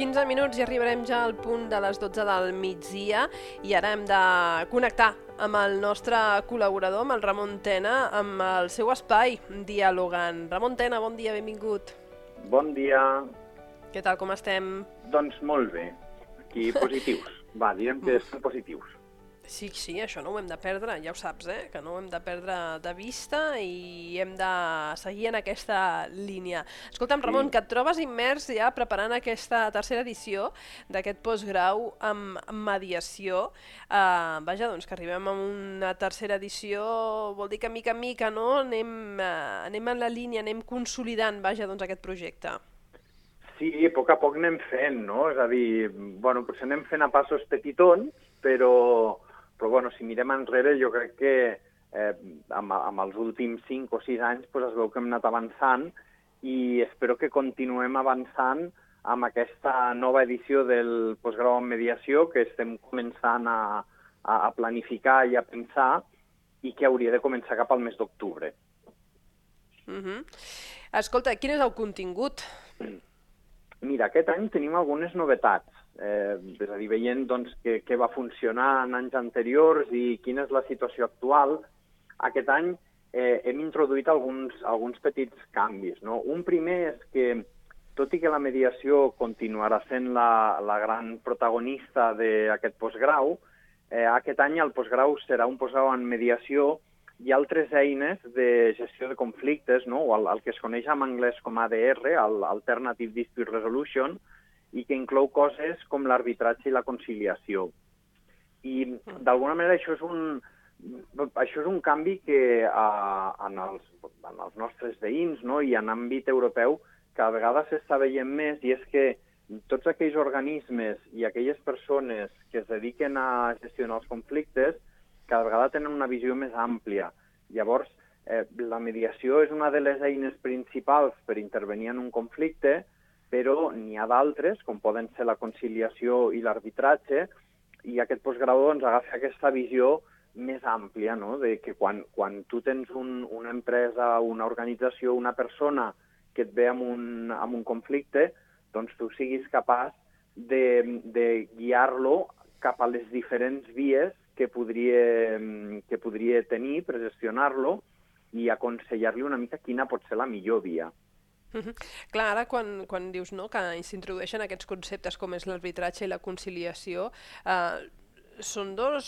15 minuts i arribarem ja al punt de les 12 del migdia i ara hem de connectar amb el nostre col·laborador, amb el Ramon Tena, amb el seu espai Dialogant. Ramon Tena, bon dia, benvingut. Bon dia. Què tal, com estem? Doncs molt bé. Aquí positius. Va, direm que estem positius. Sí, això no ho hem de perdre, ja ho saps, que no ho hem de perdre de vista i hem de seguir en aquesta línia. Escolta'm, Ramon, que et trobes immers ja preparant aquesta tercera edició d'aquest postgrau amb mediació. Vaja, doncs que arribem a una tercera edició vol dir que mica en mica, no? Anem en la línia, anem consolidant, vaja, doncs aquest projecte. Sí, a poc anem fent, no? És a dir, bueno, potser anem fent a passos petitons, però bueno, si mirem enrere, jo crec que amb els últims 5 o 6 anys es veu que hem anat avançant i espero que continuem avançant amb aquesta nova edició del postgrau en mediació que estem començant a planificar i a pensar i que hauria de començar cap al mes d'octubre. Escolta, quin és el contingut? Mira, aquest any tenim algunes novetats. És a dir, veient doncs, què va funcionar en anys anteriors i quina és la situació actual, aquest any hem introduït alguns petits canvis, no? Un primer és que, tot i que la mediació continuarà sent la gran protagonista d'aquest postgrau, aquest any el postgrau serà un postgrau en mediació i altres eines de gestió de conflictes, no? O el que es coneix en anglès com ADR, Alternative Dispute Resolution, i que inclou coses com l'arbitratge i la conciliació. I, d'alguna manera, això és un canvi que en els nostres veïns, no? I en àmbit europeu cada vegada s'està veient més, i és que tots aquells organismes i aquelles persones que es dediquen a gestionar els conflictes cada vegada tenen una visió més àmplia. Llavors, la mediació és una de les eines principals per intervenir en un conflicte, però n'hi ha d'altres, com poden ser la conciliació i l'arbitratge, i aquest postgrau doncs, agafa aquesta visió més àmplia, no? De que quan tu tens una empresa, una organització, una persona que et ve amb un conflicte, doncs tu siguis capaç de guiar-lo cap a les diferents vies que podria tenir per gestionar-lo i aconsellar-li una mica quina pot ser la millor via. Clar, ara quan dius que s'introdueixen aquests conceptes com és l'arbitratge i la conciliació, són dos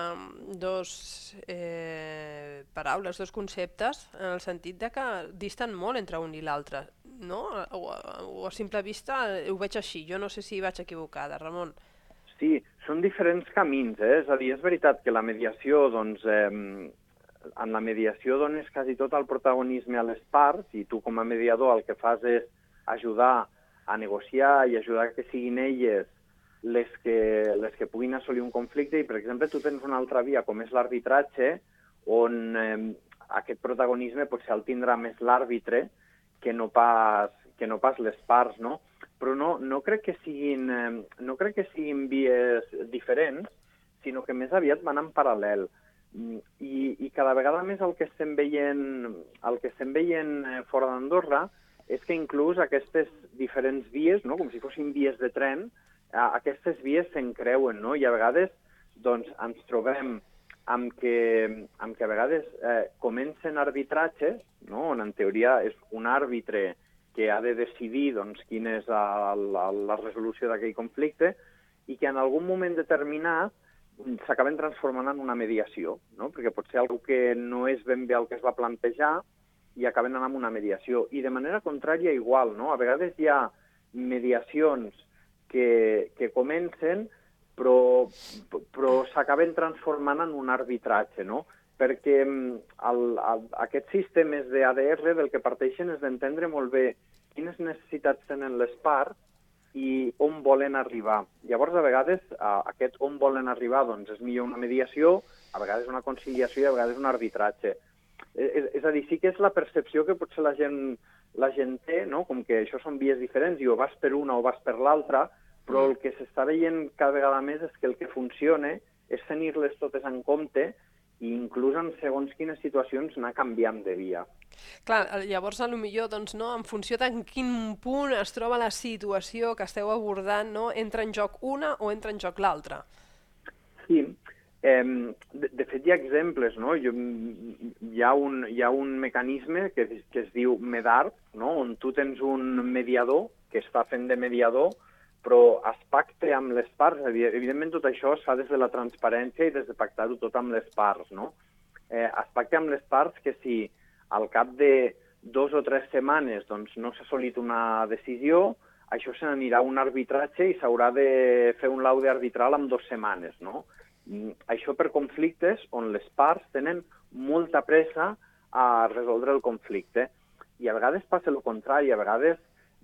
paraules, dos conceptes, en el sentit de que disten molt entre un i l'altre, no? O a simple vista ho veig així, jo no sé si vaig equivocada, Ramon. Sí, són diferents camins, És a dir, és veritat que la mediació, doncs, en la mediació dones quasi tot el protagonisme a les parts i tu com a mediador el que fas és ajudar a negociar i ajudar que siguin elles les que puguin assolir un conflicte i, per exemple, tu tens una altra via com és l'arbitratge on aquest protagonisme potser el tindrà més l'àrbitre que no pas les parts, no? Però no crec que siguin vies diferents, sinó que més aviat van en paral·lel. I cada vegada més el que estem veient fora d'Andorra és que inclús aquestes diferents vies, no? Com si fossin vies de tren, aquestes vies s'encreuen, no? I a vegades doncs, ens trobem amb que a vegades comencen arbitratges, no? On en teoria és un àrbitre que ha de decidir doncs, quina és la resolució d'aquell conflicte i que en algun moment determinat s'acaben transformant en una mediació, no? Perquè pot ser algú que no és ben bé el que es va plantejar i acaben anant amb una mediació. I de manera contrària igual, no? A vegades hi ha mediacions que comencen però s'acaben transformant en un arbitratge, no? Perquè aquests sistemes d'ADR del que parteixen és d'entendre molt bé quines necessitats tenen les parts i on volen arribar. Llavors, a vegades, aquest on volen arribar doncs, és millor una mediació, a vegades una conciliació i a vegades un arbitratge. És a dir, sí que és la percepció que potser la gent té, no? Com que això són vies diferents i o vas per una o vas per l'altra, però el que s'està veient cada vegada més és que el que funciona és tenir-les totes en compte i inclús en segons quines situacions anar canviant de via. Clar, llavors potser doncs, no, en funció de en quin punt es troba la situació que esteu abordant, no, entra en joc una o entra en joc l'altra. Sí, de fet hi ha exemples, no? Hi ha un mecanisme que es diu MEDARP, no? On tu tens un mediador que està fent de mediador, però es pacta amb les parts. Evidentment tot això es fa des de la transparència i des de pactar-ho tot amb les parts, no? Es pacta amb les parts que si al cap de 2 o 3 setmanes doncs, no s'ha assolit una decisió, això se n'anirà a un arbitratge i s'haurà de fer un laude arbitral en 2 setmanes, no? Això per conflictes on les parts tenen molta pressa a resoldre el conflicte. I a vegades passa el contrari, a vegades,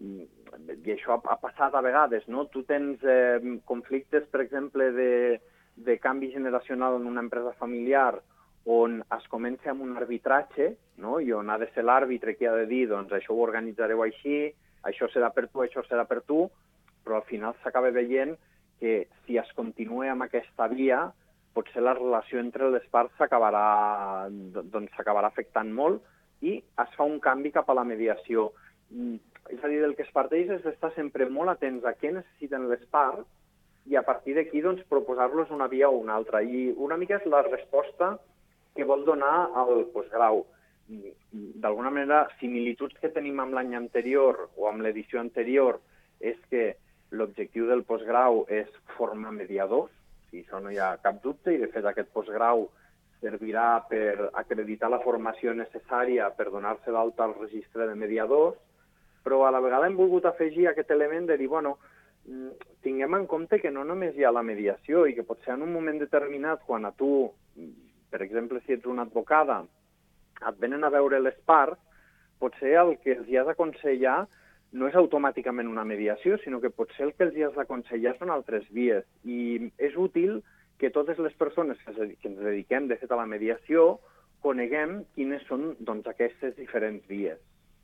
i això ha passat a vegades, no? Tu tens conflictes, per exemple, de canvi generacional en una empresa familiar on es comença amb un arbitratge, no? I on ha de ser l'àrbitre qui ha de dir doncs això ho organitzareu així, això serà per tu, això serà per tu, però al final s'acaba veient que si es continua amb aquesta via, potser la relació entre les parts s'acabarà afectant molt i es fa un canvi cap a la mediació. És a dir, del que es parteix és d'estar sempre molt atents a què necessiten les parts i a partir d'aquí doncs, proposar-los una via o una altra. I una mica és la resposta que vol donar el postgrau. D'alguna manera, similituds que tenim amb l'any anterior o amb l'edició anterior és que l'objectiu del postgrau és formar mediadors, i això no hi ha cap dubte, i de fet aquest postgrau servirà per acreditar la formació necessària per donar-se d'alta al registre de mediadors, però a la vegada hem volgut afegir aquest element de dir, bueno, tinguem en compte que no només hi ha la mediació i que potser en un moment determinat, quan a tu, per exemple, si ets una advocada, et venen a veure les parts, potser el que els hi has d'aconsellar no és automàticament una mediació, sinó que potser el que els hi has d'aconsellar són altres vies. I és útil que totes les persones que ens dediquem, de fet, a la mediació, coneguem quines són doncs, aquestes diferents vies.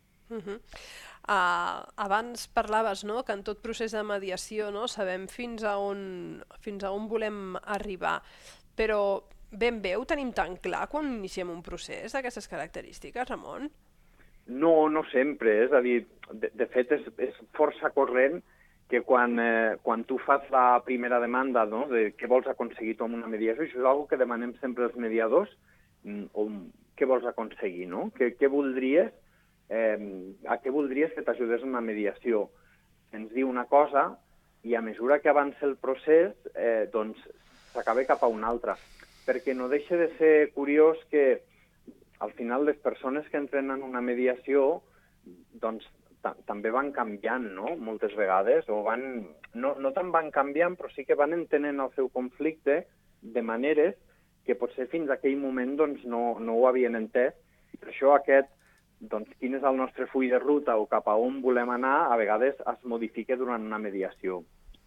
Abans parlaves, no?, que en tot procés de mediació, no?, sabem fins a on volem arribar, però ben bé ho tenim tan clar quan iniciem un procés d'aquestes característiques, Ramon? No sempre, és a dir, de fet és força corrent que quan tu fas la primera demanda, no?, de què vols aconseguir tu amb una mediació, això és una que demanem sempre als mediadors, què vols aconseguir, no? Què voldries, a què voldries que t'ajudés en una mediació? Ens diu una cosa i a mesura que avança el procés, doncs s'acaba cap a una altra. Perquè no deixa de ser curiós que al final les persones que entren en una mediació doncs també van canviant, no?, moltes vegades, o no tant van canviant, però sí que van entenent el seu conflicte de maneres que potser fins a aquell moment doncs, no ho havien entès. I per això quin és el nostre full de ruta o cap a on volem anar, a vegades es modifica durant una mediació.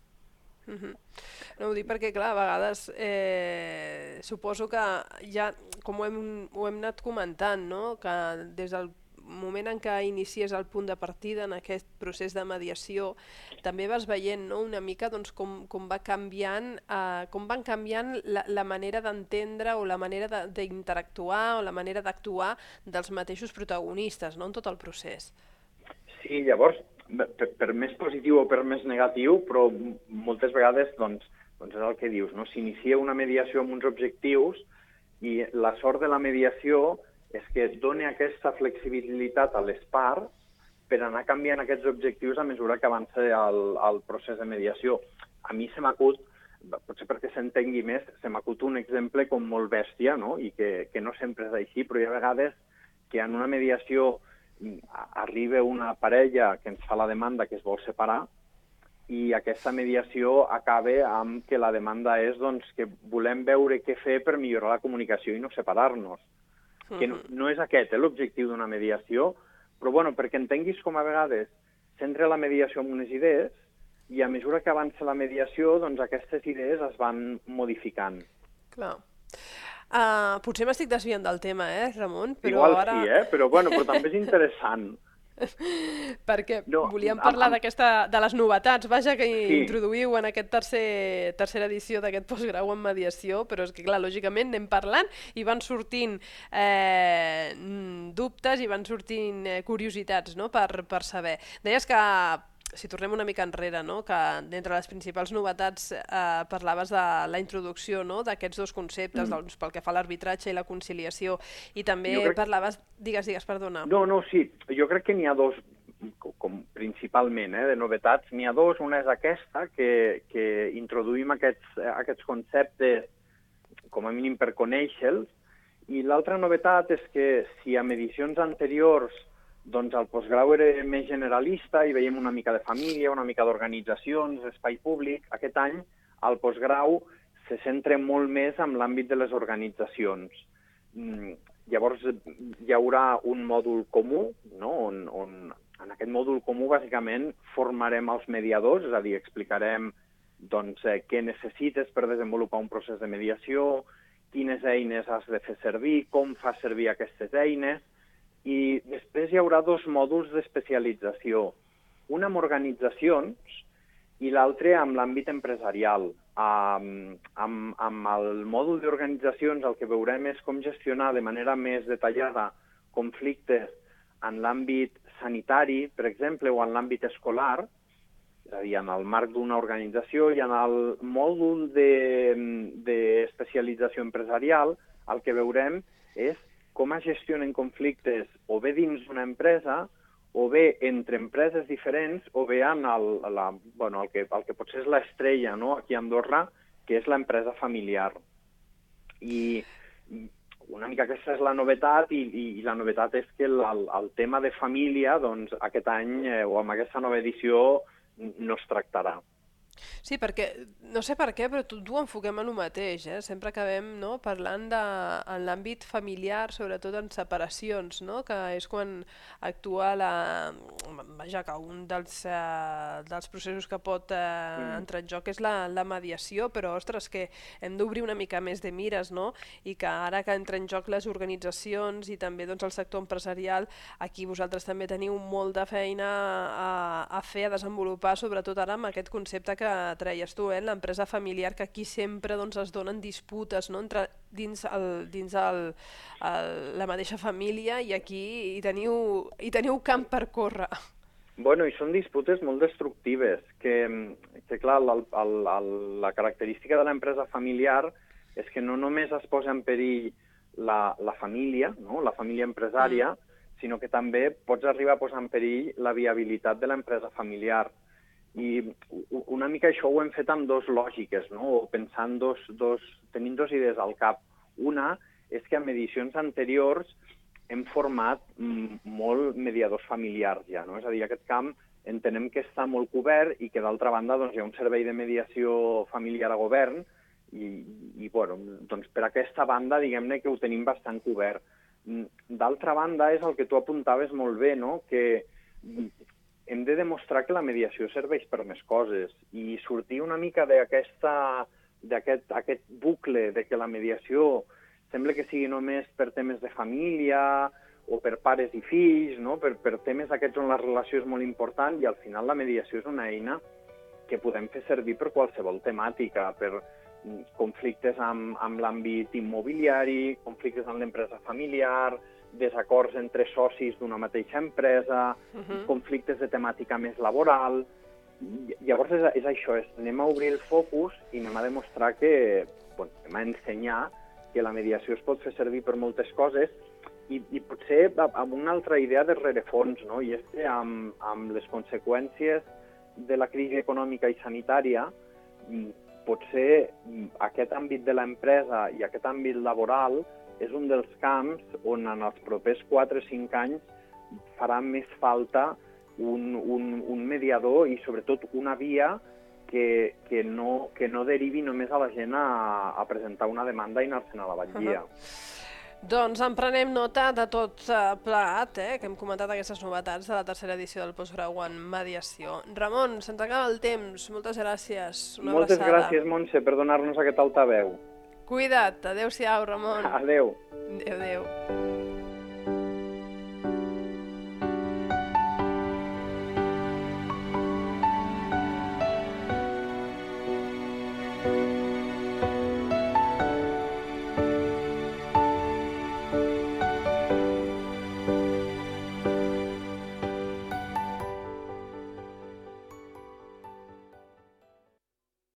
No ho dic perquè, clar, a vegades suposo que ja, com ho hem anat comentant, no?, que des del moment en què inicies el punt de partida en aquest procés de mediació, també vas veient, no?, una mica doncs, com van canviant la manera d'entendre o la manera d'interactuar o la manera d'actuar dels mateixos protagonistes, no?, en tot el procés. Sí, llavors, per més positiu o per més negatiu, però moltes vegades doncs és el que dius, no? S'inicia una mediació amb uns objectius i la sort de la mediació és que doni aquesta flexibilitat a les parts per anar canviant aquests objectius a mesura que avança el procés de mediació. A mi se m'acut, potser perquè s'entengui més, se m'acut un exemple com molt bèstia, no?, i que no sempre és així, però hi ha vegades que en una mediació arriba una parella que ens fa la demanda que es vol separar i aquesta mediació acaba amb que la demanda és doncs, que volem veure què fer per millorar la comunicació i no separar-nos. Que no és aquest l'objectiu d'una mediació, però bueno, perquè entenguis com a vegades s'entra la mediació amb unes idees i a mesura que avança la mediació doncs aquestes idees es van modificant. Clar. Potser m'estic desviant del tema, Ramon? Però igual ara... sí, però també és interessant. Perquè No, volíem parlar de les novetats, vaja, que sí, introduïu en aquest tercera edició d'aquest postgrau en mediació, però és que, clar, lògicament anem parlant i van sortint dubtes i van sortint curiositats, no?, per saber. Deies que, si tornem una mica enrere, no?, que d'entre les principals novetats parlaves de la introducció, no?, d'aquests dos conceptes, doncs, pel que fa a l'arbitratge i la conciliació, i també jo crec... parlaves... Digues, perdona. No, sí, jo crec que n'hi ha dos, com principalment, de novetats, n'hi ha dos. Una és aquesta, que introduïm aquests conceptes com a mínim per conèixer-los, i l'altra novetat és que si a edicions anteriors doncs el postgrau era més generalista i veiem una mica de família, una mica d'organitzacions, espai públic, aquest any el postgrau se centra molt més en l'àmbit de les organitzacions. Llavors hi haurà un mòdul comú, no?, on en aquest mòdul comú bàsicament formarem els mediadors, és a dir, explicarem doncs, què necessites per desenvolupar un procés de mediació, quines eines has de fer servir, com fas servir aquestes eines, i després hi haurà dos mòduls d'especialització, un amb organitzacions i l'altre amb l'àmbit empresarial. Amb el mòdul d'organitzacions el que veurem és com gestionar de manera més detallada conflictes en l'àmbit sanitari, per exemple, o en l'àmbit escolar, és a dir, en el marc d'una organització, i en el mòdul d'especialització empresarial el que veurem és com es gestionen conflictes o bé dins d'una empresa, o bé entre empreses diferents, o bé en el que potser és l'estrella, no?, aquí a Andorra, que és l'empresa familiar. I una mica aquesta és la novetat, i la novetat és que el tema de família, doncs, aquest any, o amb aquesta nova edició, no es tractarà. Sí, perquè, no sé per què, però tot ho enfoquem en el mateix, Sempre acabem, no?, parlant en l'àmbit familiar, sobretot en separacions, no?, que és quan actua vaja, que un dels processos que pot entrar en joc és la mediació, però, ostres, que hem d'obrir una mica més de mires, no?, i que ara que entra en joc les organitzacions i també doncs, el sector empresarial, aquí vosaltres també teniu molta feina a fer, a desenvolupar, sobretot ara amb aquest concepte que treies tu, l'empresa familiar, que aquí sempre doncs, es donen disputes, no?, dins la mateixa família, i aquí hi teniu camp per córrer. Bueno, i són disputes molt destructives, que clar, la característica de l'empresa familiar és que no només es posa en perill la família, no?, la família empresària, sinó que també pots arribar a posar en perill la viabilitat de l'empresa familiar. I una mica això ho hem fet amb dos lògiques, no?, pensant tenint dos idees al cap. Una és que en edicions anteriors hem format molt mediadors familiars ja, no? És a dir, aquest camp entenem que està molt cobert i que d'altra banda doncs, hi ha un servei de mediació familiar a govern i bueno, doncs per aquesta banda diguem-ne que ho tenim bastant cobert. D'altra banda és el que tu apuntaves molt bé, no?, que hem de demostrar que la mediació serveix per més coses i sortir una mica d'aquest bucle de que la mediació sembla que sigui només per temes de família o per pares i fills, no?, per temes aquests on la relació és molt important, i al final la mediació és una eina que podem fer servir per qualsevol temàtica, per conflictes amb l'àmbit immobiliari, conflictes amb l'empresa familiar, desacords entre socis d'una mateixa empresa, conflictes de temàtica més laboral. Llavors és això, anem a obrir el focus i anem a demostrar anem a ensenyar que la mediació es pot fer servir per moltes coses i potser amb una altra idea de rerefons, no?, i és que amb les conseqüències de la crisi econòmica i sanitària, potser aquest àmbit de l'empresa i aquest àmbit laboral és un dels camps on en els propers 4 o 5 anys farà més falta un mediador i sobretot una via que no derivi només a la gent a presentar una demanda i anar-se'n a la batllia. Doncs en prenem nota de tot plegat, que hem comentat aquestes novetats de la tercera edició del postgrau en mediació. Ramon, se'ns acaba el temps. Moltes gràcies. Moltes gràcies, Montse, per donar-nos aquest altaveu. Cuida't. Adéu-siau, Ramon. Adéu. Adéu.